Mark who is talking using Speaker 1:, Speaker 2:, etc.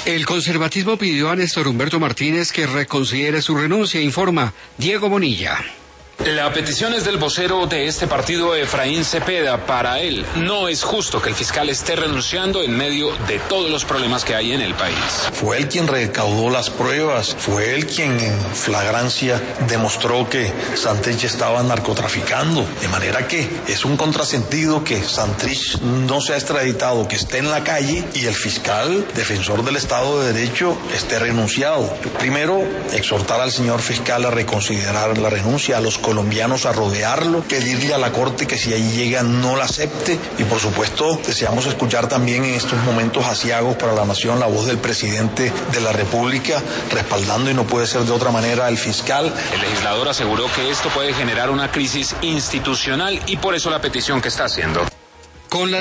Speaker 1: El conservatismo pidió a Néstor Humberto Martínez que reconsidere su renuncia, informa Diego Bonilla.
Speaker 2: La petición es del vocero de este partido, Efraín Cepeda. Para él, no es justo que el fiscal esté renunciando en medio de todos los problemas que hay en el país.
Speaker 3: Fue él quien recaudó las pruebas, fue él quien en flagrancia demostró que Santrich estaba narcotraficando. De manera que es un contrasentido que Santrich no sea extraditado, que esté en la calle y el fiscal, defensor del Estado de Derecho, esté renunciado. Primero, exhortar al señor fiscal a reconsiderar la renuncia, a los colombianos a rodearlo, pedirle a la Corte que si ahí llega no la acepte y por supuesto deseamos escuchar también en estos momentos aciagos para la nación la voz del presidente de la República respaldando, y no puede ser de otra manera, al fiscal.
Speaker 2: El legislador aseguró que esto puede generar una crisis institucional y por eso la petición que está haciendo.
Speaker 1: Con la